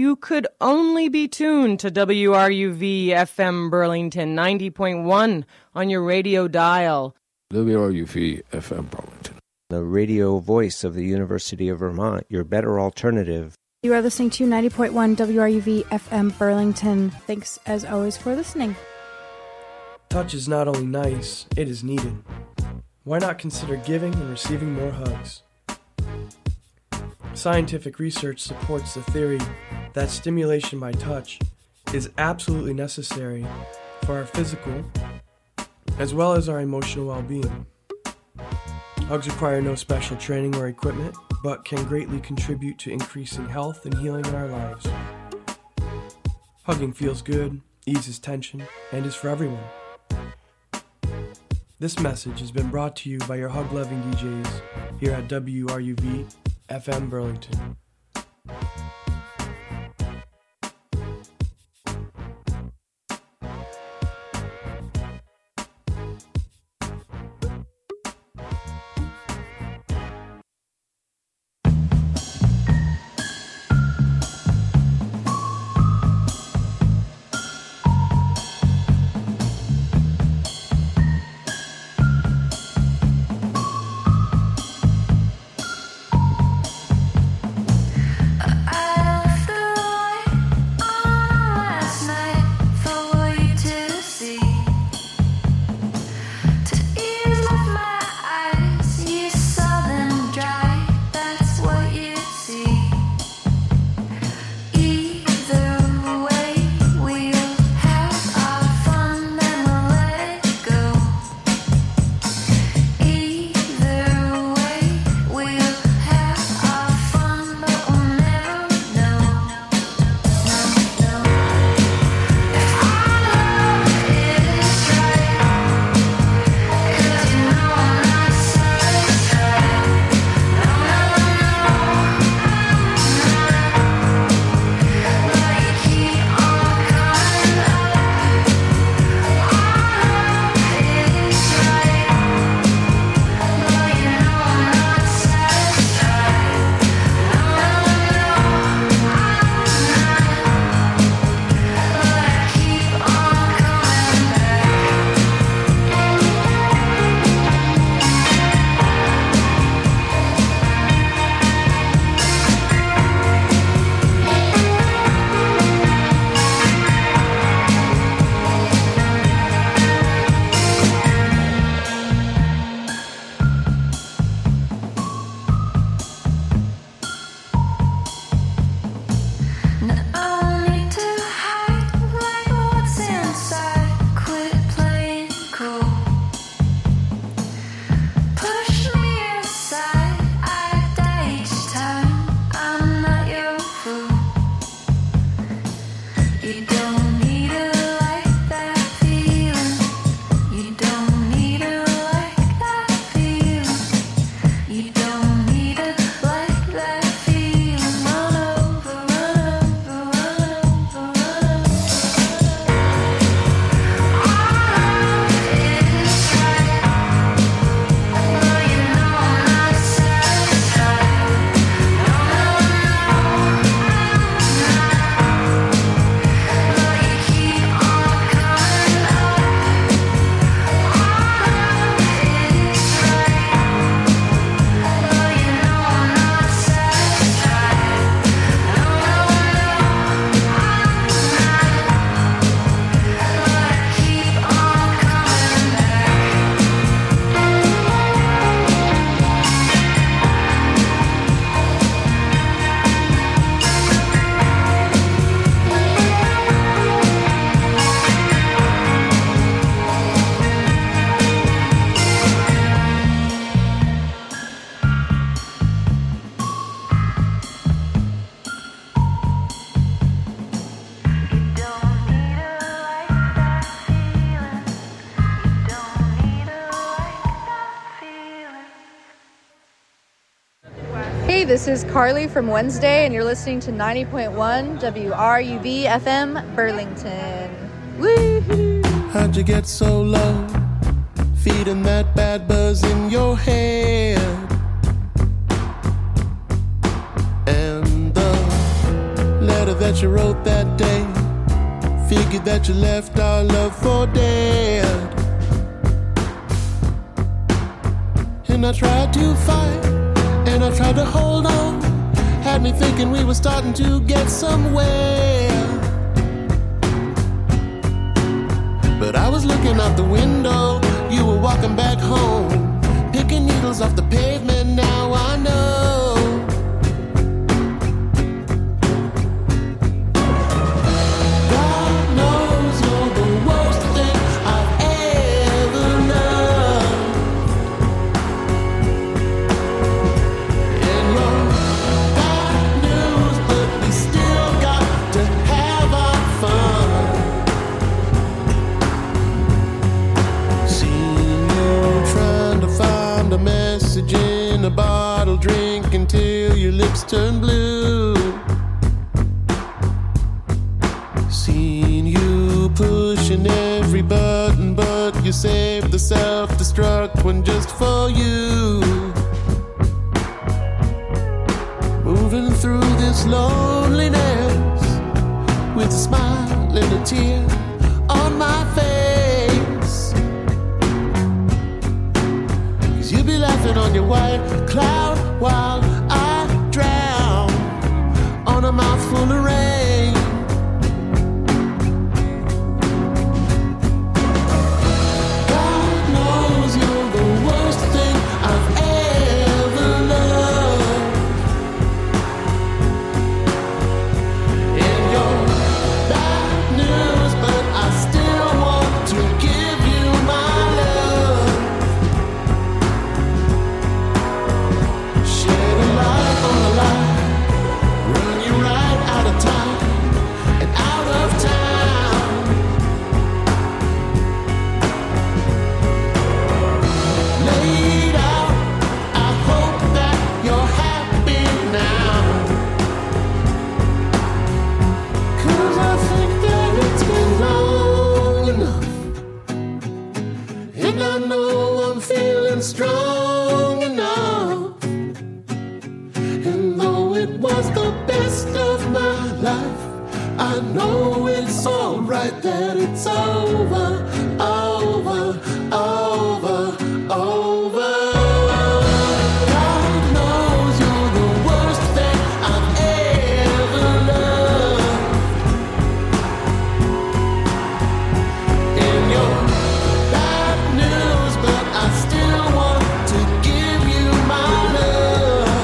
you could only be tuned to WRUV FM Burlington 90.1 on your radio dial. WRUV FM Burlington, the radio voice of the University of Vermont, your better alternative. You are listening to 90.1 WRUV FM Burlington. Thanks, as always, for listening. Touch is not only nice, it is needed. Why not consider giving and receiving more hugs? Scientific research supports the theory that stimulation by touch is absolutely necessary for our physical as well as our emotional well-being. Hugs require no special training or equipment, but can greatly contribute to increasing health and healing in our lives. Hugging feels good, eases tension, and is for everyone. This message has been brought to you by your hug-loving DJs here at WRUV FM Burlington. This is Carly from Wednesday, and you're listening to 90.1 WRUV FM Burlington. Woo-hoo! How'd you get so low? Feeding that bad buzz in your head. And the letter that you wrote that day. Figured that you left our love for dead. And I tried to fight, and I tried to hold on. Had me thinking we were starting to get somewhere. But I was looking out the window, you were walking back home, picking needles off the pavement, now I know. In a bottle, drink until your lips turn blue. Seen you pushing every button, but you saved the self-destruct one just for you. Moving through this loneliness with a smile and a tear on my face. You be laughing on your white cloud while I drown on a mouthful of rain. God knows you're the worst thing I've ever loved. And you're bad news, but I still want to give you my love. Shed a light on the line, run you right out of time and out of town. Laid out, I hope that you're happy now. 'Cause I think that it's been long enough, and I know I'm feeling strong enough. And though it was the best of my life, I know it's alright that it's over, over, over, over. God knows you're the worst thing I've ever loved. And you're bad news, but I still want to give you my love.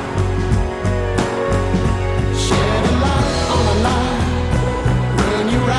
Shed a light on a line, run you